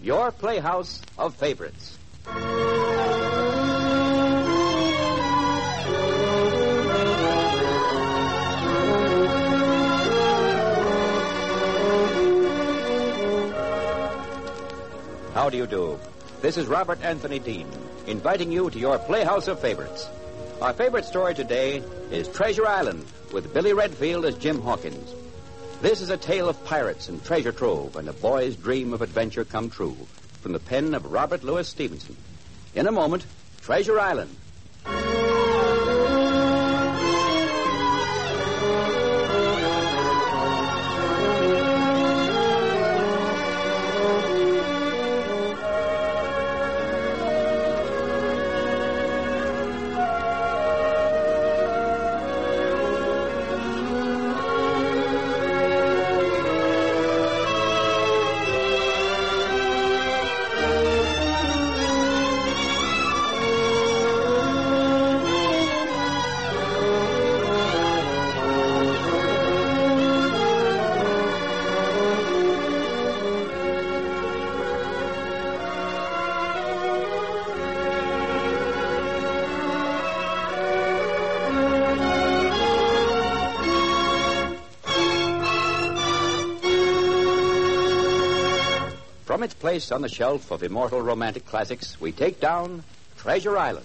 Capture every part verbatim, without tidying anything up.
your playhouse of favorites. How do you do? This is Robert Anthony Dean, inviting you to your Playhouse of Favorites. Our favorite story today is Treasure Island, with Billy Redfield as Jim Hawkins. This is a tale of pirates and treasure trove and a boy's dream of adventure come true, from the pen of Robert Louis Stevenson. In a moment, Treasure Island. From its place on the shelf of immortal romantic classics, we take down Treasure Island.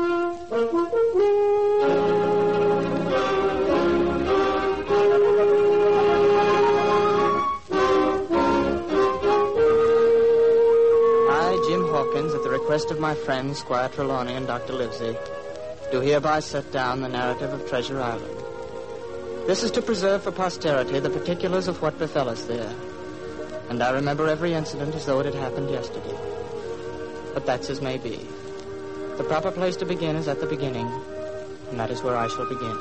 I, Jim Hawkins, at the request of my friends, Squire Trelawney and Doctor Livesey, do hereby set down the narrative of Treasure Island. This is to preserve for posterity the particulars of what befell us there. And I remember every incident as though it had happened yesterday. But that's as may be. The proper place to begin is at the beginning, and that is where I shall begin.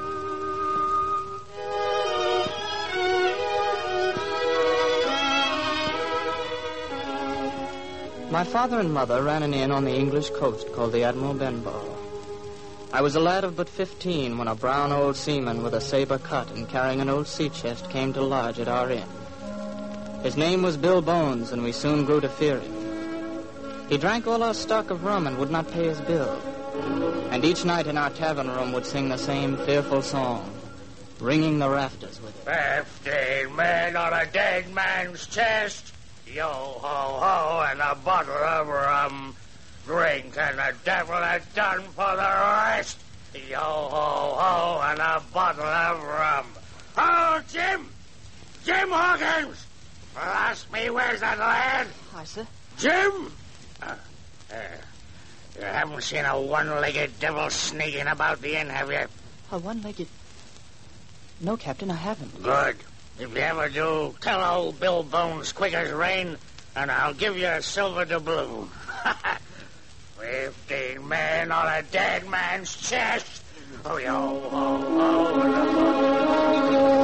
My father and mother ran an inn on the English coast called the Admiral Benbow. I was a lad of but fifteen when a brown old seaman with a saber cut and carrying an old sea chest came to lodge at our inn. His name was Bill Bones, and we soon grew to fear him. He drank all our stock of rum and would not pay his bill. And each night in our tavern room would sing the same fearful song, ringing the rafters with it. Fifteen men on a dead man's chest, yo-ho-ho, and a bottle of rum. Drink and the devil had done for the rest, yo-ho-ho, and a bottle of rum. Oh, Jim! Jim Hawkins! Ask me, where's that lad? Hi, sir. Jim? Uh, uh, you haven't seen a one-legged devil sneaking about the inn, have you? A one-legged... No, Captain, I haven't. Good. If you ever do, tell old Bill Bones quick as rain, and I'll give you a silver doubloon. Fifteen men on a dead man's chest. Oh, yo, ho, ho.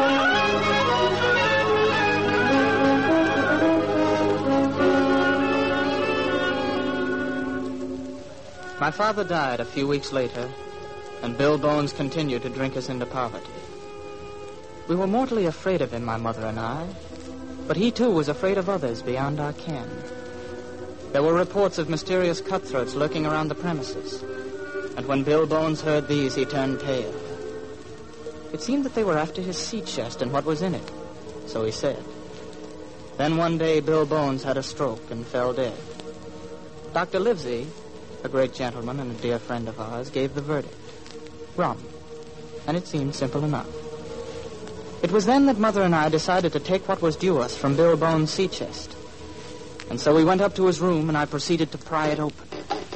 My father died a few weeks later, and Bill Bones continued to drink us into poverty. We were mortally afraid of him, my mother and I, but he too was afraid of others beyond our ken. There were reports of mysterious cutthroats lurking around the premises, and when Bill Bones heard these, he turned pale. It seemed that they were after his sea chest and what was in it, so he said. Then one day, Bill Bones had a stroke and fell dead. Doctor Livesey, a great gentleman and a dear friend of ours, gave the verdict. Rum. And it seemed simple enough. It was then that Mother and I decided to take what was due us from Bill Bones' sea chest. And so we went up to his room, and I proceeded to pry it open.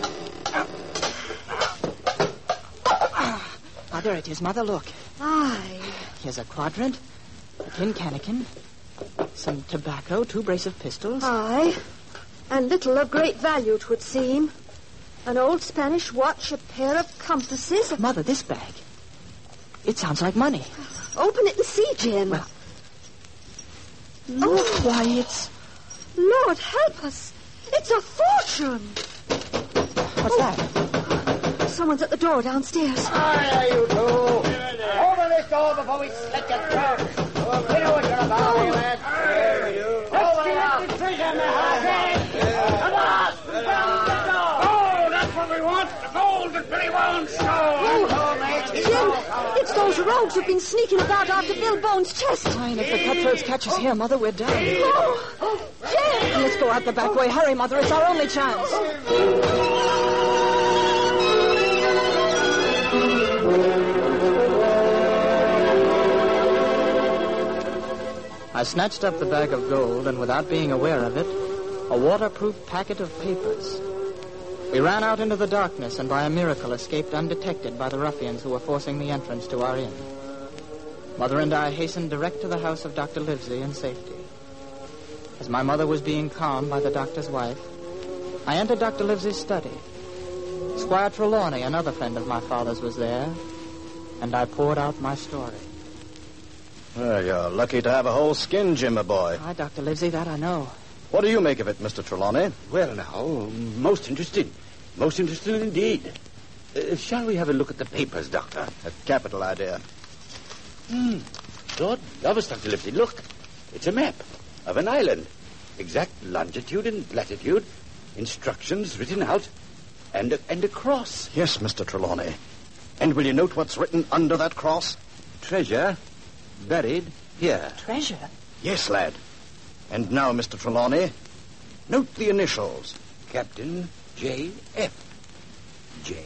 Ah, there it is, Mother, look. Aye. Here's a quadrant, a tin cannikin, some tobacco, two brace of pistols. Aye. And little of great value, 'twould seem. An old Spanish watch, a pair of compasses. A... Mother, this bag. It sounds like money. Open it and see, Jim. Well, look, oh. Why, it's... Lord help us. It's a fortune. What's oh. that? Someone's at the door downstairs. Hiya, you two. Open this door before we slit your throats. We know what you're about, oh. you lads. Let's get the treasure in the house. Don't show! Oh, Jim, it's those rogues who've been sneaking about after Bill Bones' chest. Fine, if the cutthroats catch us here, Mother, we're done. Oh, Jim! Let's go out the back way. Hurry, Mother. It's our only chance. I snatched up the bag of gold, and without being aware of it, a waterproof packet of papers. We ran out into the darkness and by a miracle escaped undetected by the ruffians who were forcing the entrance to our inn. Mother and I hastened direct to the house of Doctor Livesey in safety. As my mother was being calmed by the doctor's wife, I entered Doctor Livesey's study. Squire Trelawney, another friend of my father's, was there, and I poured out my story. Well, you're lucky to have a whole skin, Jim, my boy. Aye, Doctor Livesey, that I know. What do you make of it, Mister Trelawney? Well, now, most interesting. Most interesting indeed. Uh, shall we have a look at the papers, Doctor? A capital idea. Hmm. Lord love us, Doctor Livesey. Look. It's a map of an island. Exact longitude and latitude. Instructions written out. And a, and a cross. Yes, Mister Trelawney. And will you note what's written under that cross? Treasure buried here. Treasure? Yes, lad. And now, Mister Trelawney, note the initials. Captain J F. J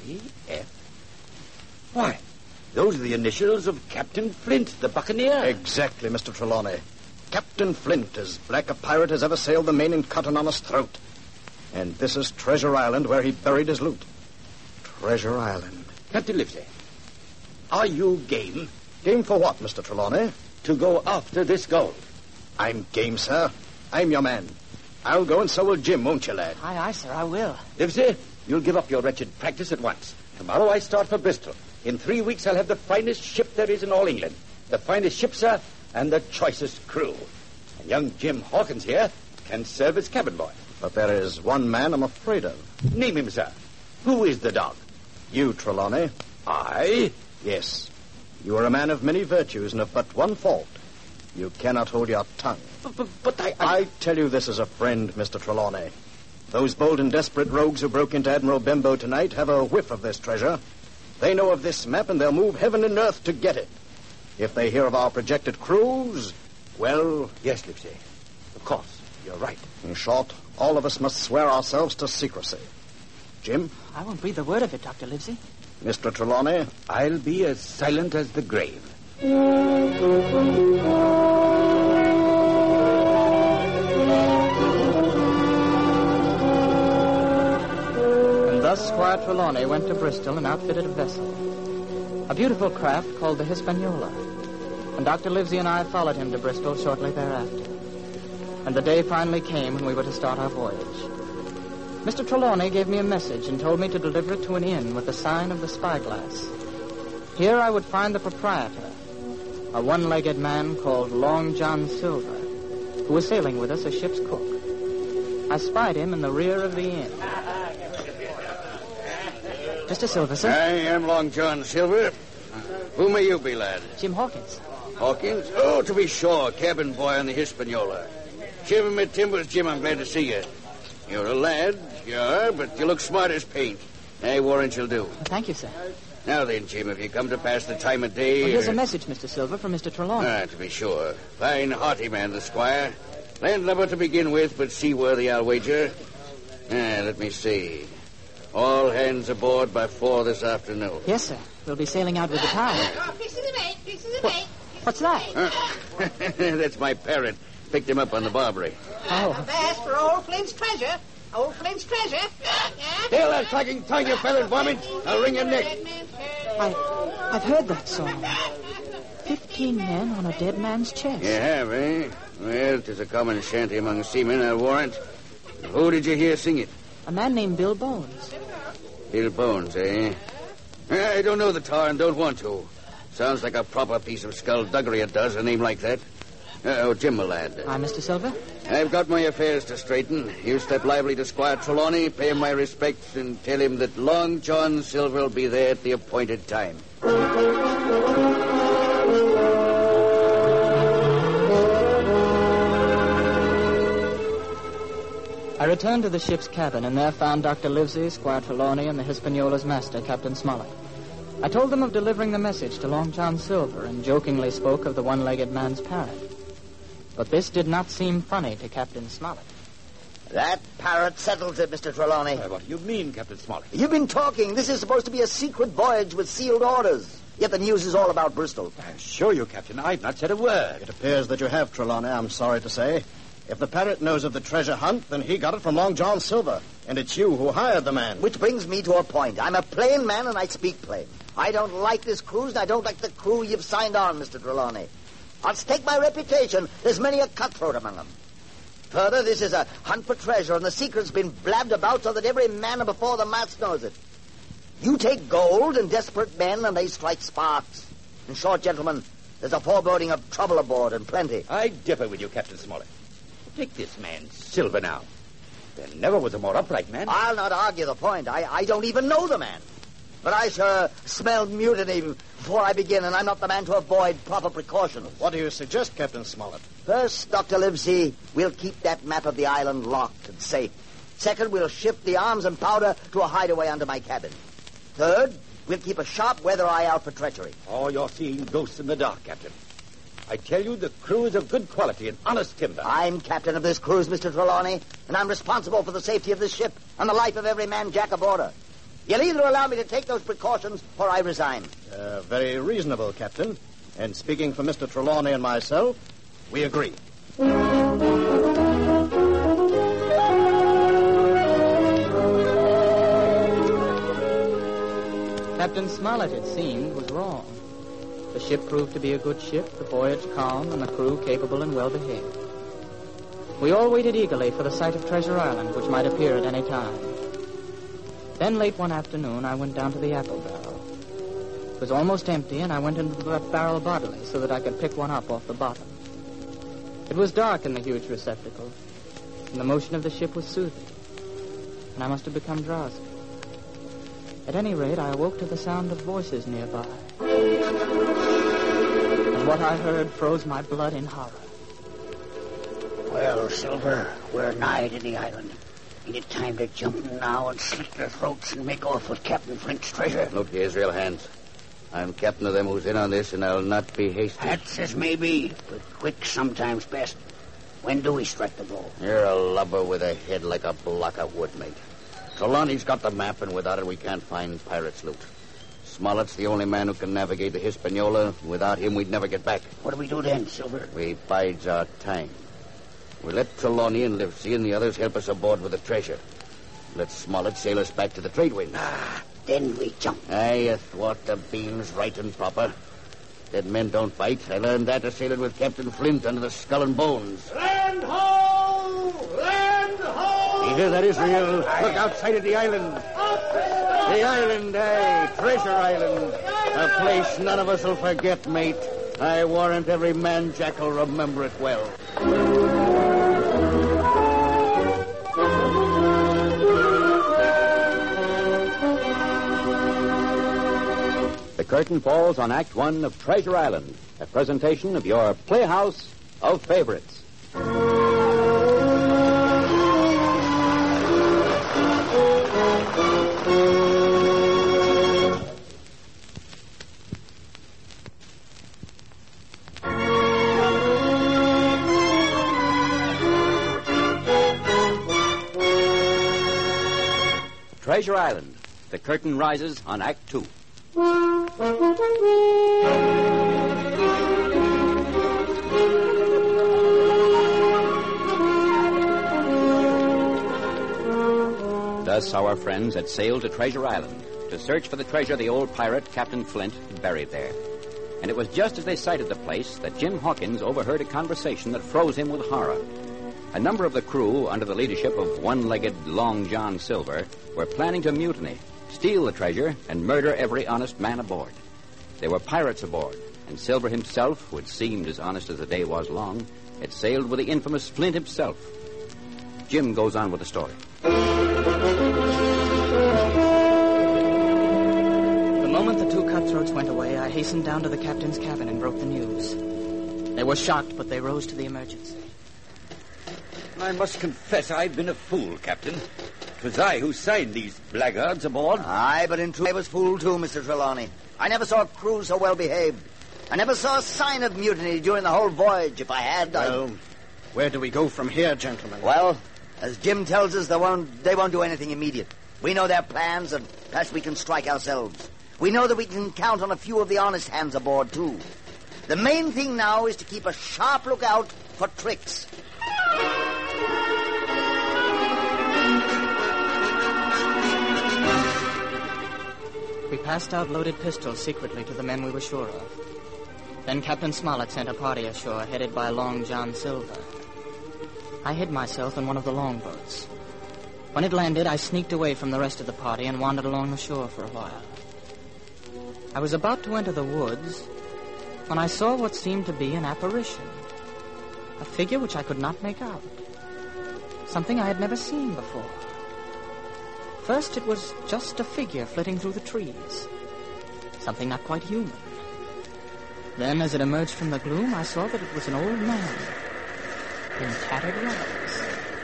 F? Why, those are the initials of Captain Flint, the buccaneer. Exactly, Mister Trelawney. Captain Flint, as black a pirate as ever sailed the main and cut an honest throat. And this is Treasure Island, where he buried his loot. Treasure Island. Captain Livesey, are you game? Game for what, Mister Trelawney? To go after this gold. I'm game, sir. I'm your man. I'll go and so will Jim, won't you, lad? Aye, aye, sir, I will. Livesey, you'll give up your wretched practice at once. Tomorrow I start for Bristol. In three weeks I'll have the finest ship there is in all England. The finest ship, sir, and the choicest crew. And young Jim Hawkins here can serve as cabin boy. But there is one man I'm afraid of. Name him, sir. Who is the dog? You, Trelawney. I? Yes. You are a man of many virtues and of but one fault. You cannot hold your tongue. But, but, but I, I... I tell you this as a friend, Mister Trelawney. Those bold and desperate rogues who broke into Admiral Bembo tonight have a whiff of this treasure. They know of this map, and they'll move heaven and earth to get it. If they hear of our projected cruise, well... Yes, Livesey. Of course. You're right. In short, all of us must swear ourselves to secrecy. Jim? I won't breathe a word of it, Doctor Livesey. Mister Trelawney? I'll be as silent as the grave. Thus, Squire Trelawney went to Bristol and outfitted a vessel, a beautiful craft called the Hispaniola, and Doctor Livesey and I followed him to Bristol shortly thereafter. And the day finally came when we were to start our voyage. Mister Trelawney gave me a message and told me to deliver it to an inn with the sign of the Spyglass. Here I would find the proprietor, a one-legged man called Long John Silver, who was sailing with us as ship's cook. I spied him in the rear of the inn. Mister Silver, sir? I am Long John Silver. Who may you be, lad? Jim Hawkins. Hawkins? Oh, to be sure, cabin boy on the Hispaniola. Shiver me timbers, Jim, I'm glad to see you. You're a lad, you are, but you look smart as paint. I warrant you'll do. Well, thank you, sir. Now then, Jim, if you come to pass the time of day... Well, here's uh... a message, Mister Silver, from Mister Trelawney. Ah, to be sure. Fine, hearty man, the squire. Landlubber to begin with, but seaworthy, I'll wager. Ah, let me see. All hands aboard by four this afternoon. Yes, sir. We'll be sailing out with the tide. Oh, pieces of eight, pieces of What? eight. What's that? Uh, that's my parrot. Picked him up on the Barbary. Oh. That's for old Flint's treasure. Old Flint's treasure. Yeah. Hail that clacking tongue, you feathered varmint. I'll wring your neck. I, I've heard that song. Fifteen men on a dead man's chest. You have, eh? Well, 'tis a common shanty among seamen, I'll warrant. Who did you hear sing it? A man named Bill Bones. Bill Bones, eh? I don't know the tar and don't want to. Sounds like a proper piece of skullduggery, it does, a name like that. Uh, oh, Jim, my lad. Aye, Mister Silver? I've got my affairs to straighten. You step lively to Squire Trelawney, pay him my respects, and tell him that Long John Silver will be there at the appointed time. I returned to the ship's cabin and there found Doctor Livesey, Squire Trelawney, and the Hispaniola's master, Captain Smollett. I told them of delivering the message to Long John Silver and jokingly spoke of the one-legged man's parrot. But this did not seem funny to Captain Smollett. That parrot settles it, Mister Trelawney. Uh, what do you mean, Captain Smollett? You've been talking. This is supposed to be a secret voyage with sealed orders. Yet the news is all about Bristol. I assure you, Captain, I've not said a word. It appears that you have, Trelawney, I'm sorry to say. If the parrot knows of the treasure hunt, then he got it from Long John Silver. And it's you who hired the man. Which brings me to a point. I'm a plain man and I speak plain. I don't like this cruise and I don't like the crew you've signed on, Mister Trelawney. I'll stake my reputation. There's many a cutthroat among them. Further, this is a hunt for treasure, and the secret's been blabbed about so that every man before the mast knows it. You take gold and desperate men, and they strike sparks. In short, gentlemen, there's a foreboding of trouble aboard, and plenty. I differ with you, Captain Smollett. Take this man, Silver, now. There never was a more upright man. I'll not argue the point. I, I don't even know the man. But I sure smell mutiny before I begin, and I'm not the man to avoid proper precautions. What do you suggest, Captain Smollett? First, Doctor Livesey, we'll keep that map of the island locked and safe. Second, we'll shift the arms and powder to a hideaway under my cabin. Third, we'll keep a sharp weather eye out for treachery. Oh, you're seeing ghosts in the dark, Captain. I tell you, the crew is of good quality and honest timber. I'm captain of this cruise, Mister Trelawney, and I'm responsible for the safety of this ship and the life of every man jack aboard her. You'll either allow me to take those precautions or I resign. Uh, very reasonable, Captain. And speaking for Mister Trelawney and myself, we agree. Captain Smollett, it seemed, was wrong. The ship proved to be a good ship, the voyage calm, and the crew capable and well-behaved. We all waited eagerly for the sight of Treasure Island, which might appear at any time. Then late one afternoon, I went down to the apple barrel. It was almost empty, and I went into the barrel bodily so that I could pick one up off the bottom. It was dark in the huge receptacle, and the motion of the ship was soothing, and I must have become drowsy. At any rate, I awoke to the sound of voices nearby. And what I heard froze my blood in horror. Well, Silver, we're nigh to the island. Ain't it time to jump now and slit their throats and make off with Captain Flint's treasure? Look here, Israel Hands. I'm captain of them who's in on this, and I'll not be hasty. That's as may be, but quick sometimes best. When do we strike the blow? You're a lubber with a head like a block of wood, mate. Trelawney's got the map, and without it we can't find pirates' loot. Smollett's the only man who can navigate the Hispaniola. Without him, we'd never get back. What do we do then, Silver? We bides our time. We let Trelawney and Livesey and the others help us aboard with the treasure. Let Smollett sail us back to the trade wind. Ah, then we jump. Aye, athwart the beams right and proper. Dead men don't bite. I learned that a sailing with Captain Flint under the Skull and Bones. Land ho! Land ho! You hear that, Israel? Look outside of the island. The island, aye. Treasure Island. A place none of us will forget, mate. I warrant every man jack will remember it well. The curtain falls on Act One of Treasure Island, a presentation of your Playhouse of Favorites. Treasure Island. The curtain rises on Act Two. Thus our friends had sailed to Treasure Island to search for the treasure the old pirate, Captain Flint, had buried there. And it was just as they sighted the place that Jim Hawkins overheard a conversation that froze him with horror. A number of the crew, under the leadership of one-legged Long John Silver, were planning to mutiny, steal the treasure, and murder every honest man aboard. There were pirates aboard, and Silver himself, who had seemed as honest as the day was long, had sailed with the infamous Flint himself. Jim goes on with the story. The moment the two cutthroats went away, I hastened down to the captain's cabin and broke the news. They were shocked, but they rose to the emergency. I must confess I've been a fool, Captain. 'Twas I who signed these blackguards aboard. Aye, but in truth I was fooled too, Mister Trelawney. I never saw a crew so well behaved. I never saw a sign of mutiny during the whole voyage. If I had, Well, I... where do we go from here, gentlemen? Well, as Jim tells us, they won't, they won't do anything immediate. We know their plans, and perhaps we can strike ourselves. We know that we can count on a few of the honest hands aboard, too. The main thing now is to keep a sharp lookout for tricks. We passed out loaded pistols secretly to the men we were sure of. Then Captain Smollett sent a party ashore headed by Long John Silver. I hid myself in one of the longboats. When it landed, I sneaked away from the rest of the party and wandered along the shore for a while. I was about to enter the woods when I saw what seemed to be an apparition. A figure which I could not make out. Something I had never seen before. First, it was just a figure flitting through the trees. Something not quite human. Then, as it emerged from the gloom, I saw that it was an old man in tattered rags.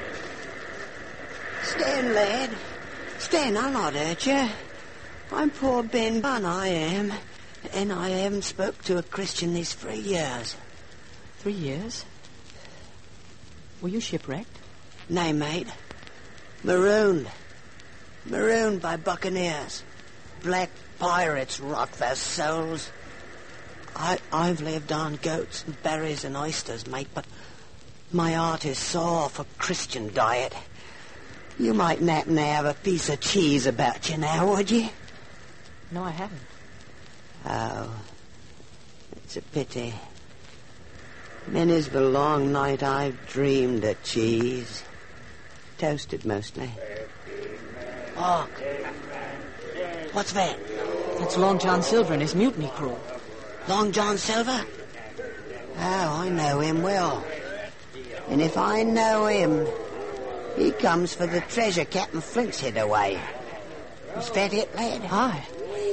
Stand, lad. Stand, I'll not hurt you. I'm poor Ben Gunn, I am. And I haven't spoke to a Christian these three years. Three years? Were you shipwrecked? Nay, mate. Marooned. Marooned by buccaneers. Black pirates rot their souls. I, I've lived on goats and berries and oysters, mate, but my heart is sore for Christian diet. You might not have a piece of cheese about you now, would you? No, I haven't. Oh, it's a pity. Many's the long night I've dreamed of cheese. Toasted mostly. Hark! What's that? That's Long John Silver and his mutiny crew. Long John Silver? Oh, I know him well. And if I know him, he comes for the treasure Captain Flint's hid away. Is that it, lad? Aye.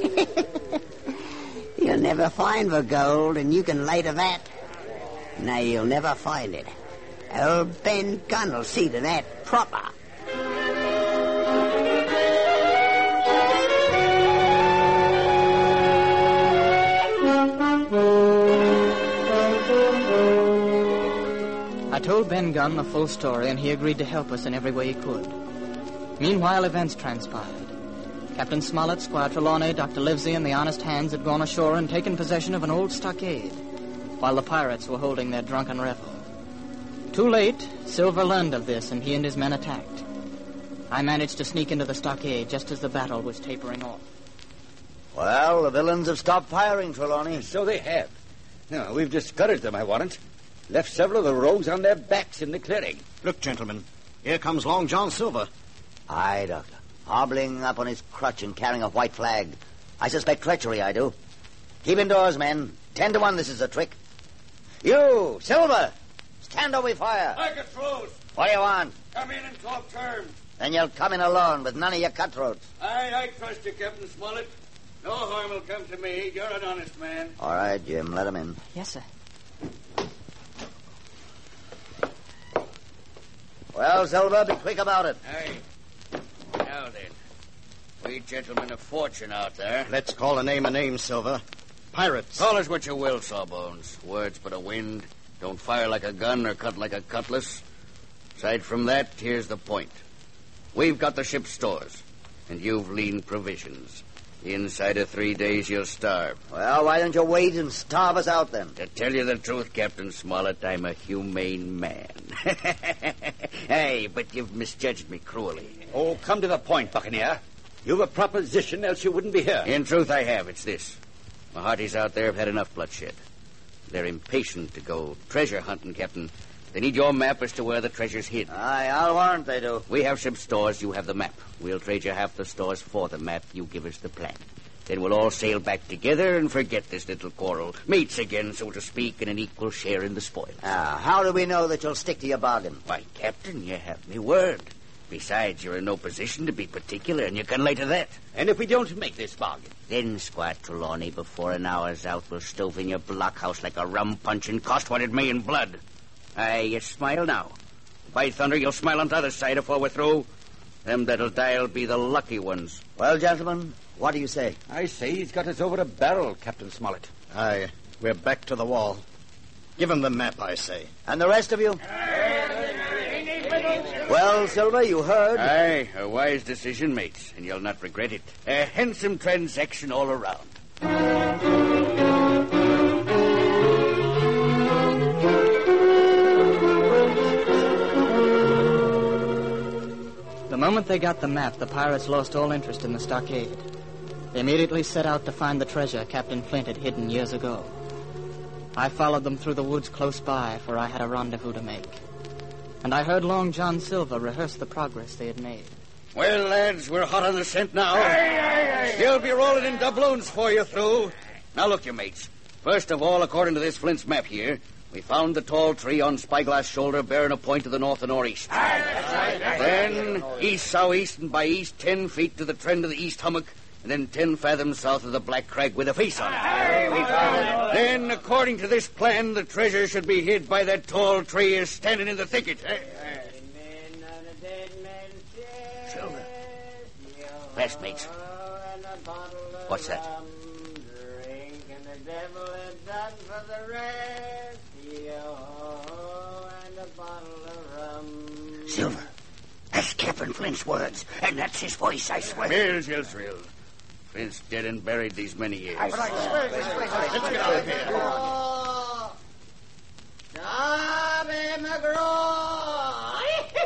You'll never find the gold, and you can lay to that. No, you'll never find it. Old Ben Gunn'll see to that proper. I told Ben Gunn the full story, and he agreed to help us in every way he could. Meanwhile, events transpired. Captain Smollett, Squire Trelawney, Doctor Livesey, and the honest hands had gone ashore and taken possession of an old stockade, while the pirates were holding their drunken revel. Too late, Silver learned of this, and he and his men attacked. I managed to sneak into the stockade just as the battle was tapering off. Well, the villains have stopped firing, Trelawney. So they have. No, we've discouraged them, I warrant. Left several of the rogues on their backs in the clearing. Look, gentlemen, here comes Long John Silver. Aye, Doctor. Hobbling up on his crutch and carrying a white flag. I suspect treachery, I do. Keep indoors, men. Ten to one this is a trick. You, Silver, stand over fire. I get throws. What do you want? Come in and talk terms. Then you'll come in alone with none of your cutthroats. Aye, I trust you, Captain Smollett. No harm will come to me. You're an honest man. All right, Jim, let him in. Yes, sir. Well, Silver, be quick about it. Aye. Now then, we gentlemen of fortune out there. Let's call a name a name, Silver. Pirates. Call us what you will, Sawbones. Words but a wind. Don't fire like a gun or cut like a cutlass. Aside from that, here's the point. We've got the ship's stores, and you've lean provisions. Inside of three days, you'll starve. Well, why don't you wait and starve us out, then? To tell you the truth, Captain Smollett, I'm a humane man. Hey, but you've misjudged me cruelly. Oh, come to the point, Buccaneer. You've a proposition, else you wouldn't be here. In truth, I have. It's this. My hearties out there have had enough bloodshed. They're impatient to go treasure hunting, Captain. They need your map as to where the treasure's hid. Aye, I'll warrant they do. We have ship stores, you have the map. We'll trade you half the stores for the map. You give us the plan. Then we'll all sail back together and forget this little quarrel. Mates again, so to speak, in an equal share in the spoils. Ah, how do we know that you'll stick to your bargain? Why, Captain, you have me word. Besides, you're in no position to be particular, and you can lay to that. And if we don't make this bargain? Then, Squire Trelawney, before an hour's out, we'll stove in your blockhouse like a rum punch and cost what it may in blood. Aye, you smile now. By thunder, you'll smile on the other side before we're through. Them that'll die'll be the lucky ones. Well, gentlemen, what do you say? I say he's got us over a barrel, Captain Smollett. Aye, we're back to the wall. Give him the map, I say. And the rest of you? Well, Silver, you heard. Aye, a wise decision, mates, and you'll not regret it. A handsome transaction all around. The moment they got the map, the pirates lost all interest in the stockade. They immediately set out to find the treasure Captain Flint had hidden years ago. I followed them through the woods close by, for I had a rendezvous to make. And I heard Long John Silver rehearse the progress they had made. Well, lads, we're hot on the scent now. You'll be rolling in doubloons for you through. Now, look, you mates. First of all, according to this Flint's map here, we found the tall tree on Spyglass Shoulder bearing a point to the north and northeast. Then, east-southeast and by east, ten feet to the trend of the east hummock, and then ten fathoms south of the Black Crag with a face on it. Then, according to this plan, the treasure should be hid by that tall tree is standing in the thicket. Silver. Best mates. What's that? Silver. That's Captain Flint's words, and that's his voice, I swear. Mills, Yilsrill. Flint's dead and buried these many years. I swear. Let's get out of here. Darby McGraw!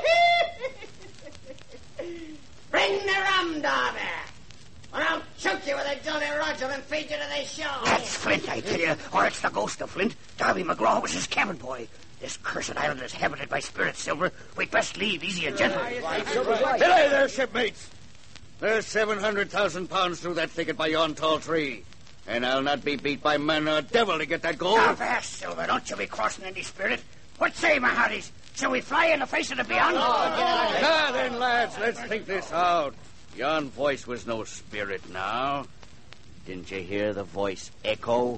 Bring the rum, Darby. Or I'll choke you with a Jolly Roger and feed you to the show. That's Flint, I tell you, or it's the ghost of Flint. Darby McGraw was his cabin boy. This cursed island is habited by spirits, Silver. We'd best leave easy and gentle. Belay there, shipmates. There's seven hundred thousand pounds through that thicket by yon tall tree. And I'll not be beat by man or devil to get that gold. Now, fast, Silver. Don't you be crossing any spirit. What say, my hearties? Shall we fly in the face of the beyond? Now then, lads, let's think this out. Yon voice was no spirit now. Didn't you hear the voice echo?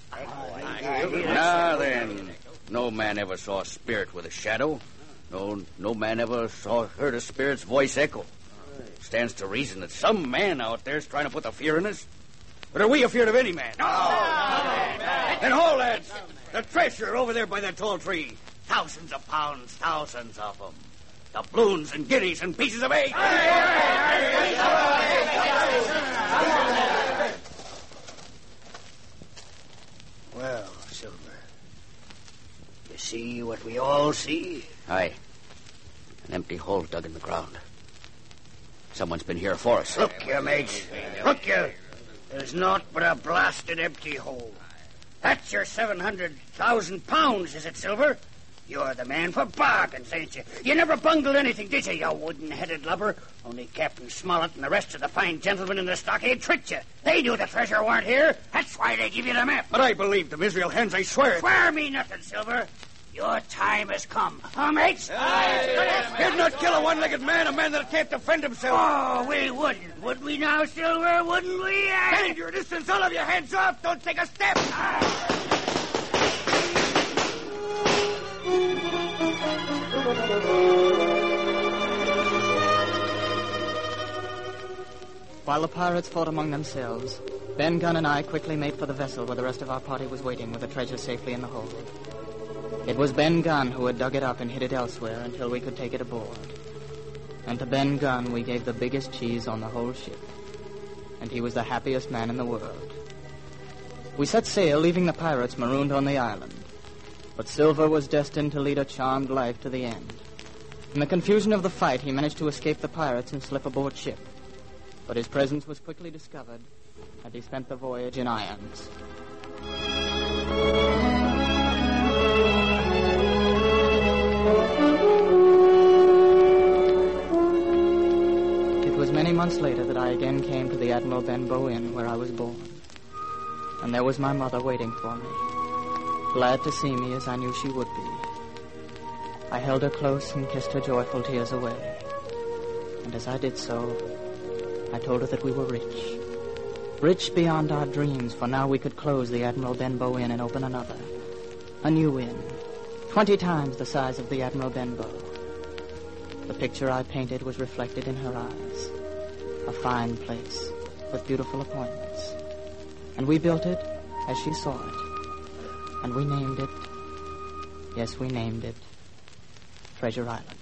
Now then, no man ever saw a spirit with a shadow. No, no man ever saw heard a spirit's voice echo. Stands to reason that some man out there's trying to put the fear in us. But are we afeard of any man? No! And hold, lads! The treasure over there by that tall tree. Thousands of pounds, thousands of them. Doubloons and guineas and pieces of eight. Well, Silver, you see what we all see? Aye. An empty hole dug in the ground. Someone's been here for us. Look here, mates. Look here. There's naught but a blasted empty hole. That's your seven hundred thousand pounds, is it, Silver? You're the man for bargains, ain't you? You never bungled anything, did you, you wooden-headed lubber? Only Captain Smollett and the rest of the fine gentlemen in the stockade tricked you. They knew the treasure weren't here. That's why they give you the map. But I believe them Israel hens, I swear. Swear me nothing, Silver. Your time has come. Huh, mates? You'd not kill a one-legged man, a man that can't defend himself. Oh, we wouldn't. Would we now, Silver? Wouldn't we? Stand your distance, all of you. Hands up. Don't take a step. While the pirates fought among themselves, Ben Gunn and I quickly made for the vessel where the rest of our party was waiting with the treasure safely in the hold. It was Ben Gunn who had dug it up and hid it elsewhere until we could take it aboard. And to Ben Gunn we gave the biggest cheese on the whole ship. And he was the happiest man in the world. We set sail, leaving the pirates marooned on the island. But Silver was destined to lead a charmed life to the end. In the confusion of the fight, he managed to escape the pirates and slip aboard ship. But his presence was quickly discovered, and he spent the voyage in irons. It was many months later that I again came to the Admiral Benbow Inn where I was born. And there was my mother waiting for me, glad to see me as I knew she would be. I held her close and kissed her joyful tears away. And as I did so, I told her that we were rich. Rich beyond our dreams, for now we could close the Admiral Benbow Inn and open another. A new inn, twenty times the size of the Admiral Benbow. The picture I painted was reflected in her eyes. A fine place with beautiful appointments. And we built it as she saw it. And we named it, yes, we named it Treasure Island.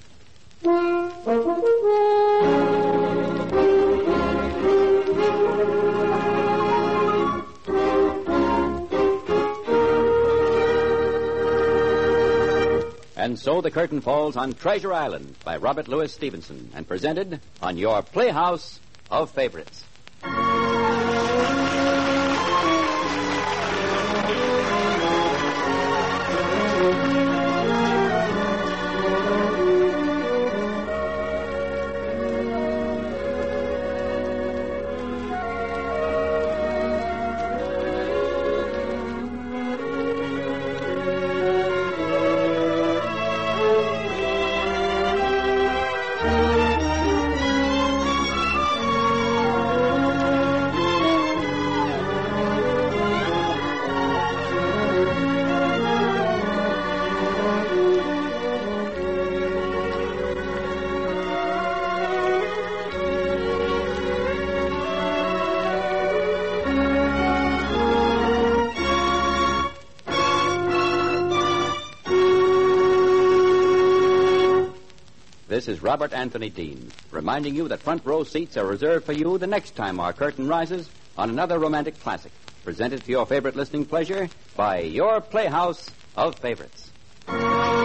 And so the curtain falls on Treasure Island by Robert Louis Stevenson and presented on your Playhouse of Favorites. This is Robert Anthony Dean, reminding you that front row seats are reserved for you the next time our curtain rises on another romantic classic, presented to your favorite listening pleasure by your Playhouse of Favorites.